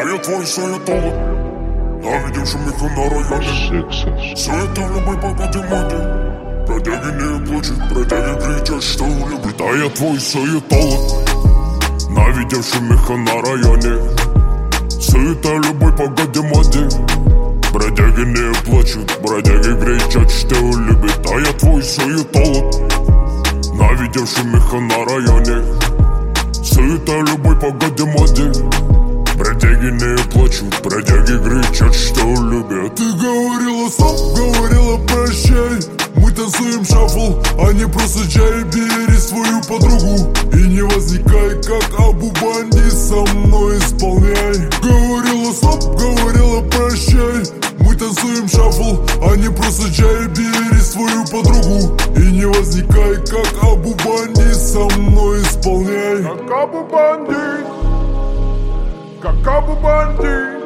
я твой суетолог, навидел шумиха на районе. Суета в любой погоде моде. Бродяги не плачут, бродяги кричат, что любят. А я твой суетолог, навидел шумиха на районе. Суета в любой погоде моде. Бродяги не плачут, бродяги кричат, что любят. А я твой суетолог, навидел шумиха на районе. Суета в любой погоде моде. Бродяги не плачут, бродяги кричат, что любят. Ты говорила стоп, говорила прощай. Мы танцуем шафл, а не просто чай. Бери свою подругу и не возникай, как Абу Банди, со мной исполняй. Говорила стоп, говорила прощай. Мы танцуем шафл, а не просто чай. Бери свою подругу и не возникай, как Абу Банди, со мной исполняй. Как Абу Банди, как Абу Банди,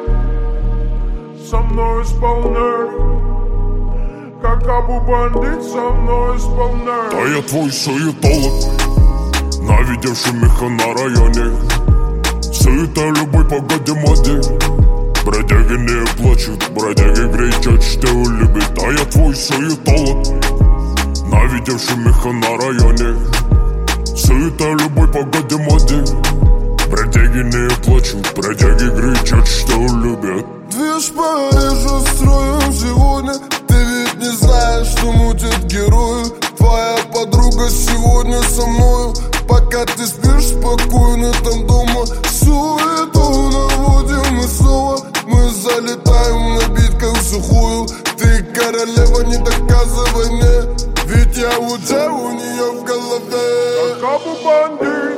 со мной исполняй. Как Абу Банди, со мной исполняй. А я твой суетолог, навидел шумиха на районе. Суета в любой погоде моде. Бродяги не плачут, бродяги кричат, что любят. А я твой суетолог, навидел шумиха на районе. Суета в любой погоде моде. Бродяги не плачут, бродяги кричат, что любят. Движ по Парижу строим сегодня. Ты ведь не знаешь, что мутят герои. Твоя подруга сегодня со мною. Пока ты спишь спокойно там дома. Суету наводим мы снова. Мы залетаем на бит как сухую. Ты королева, не доказывай мне. Ведь я уже у нее в голове. Как Абу Банди,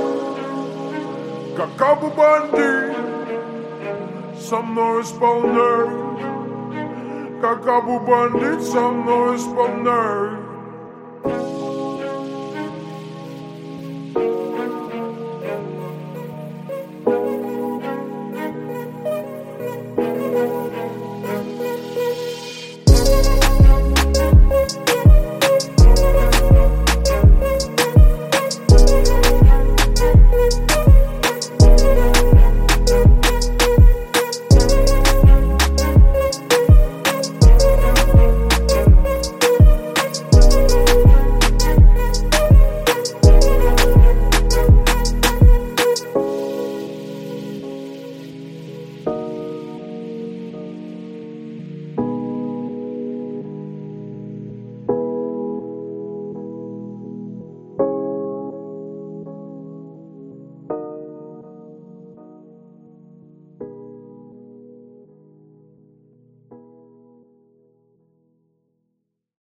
как Абу Банди, со мной исполняй. Как Абу Банди, со мной исполняй.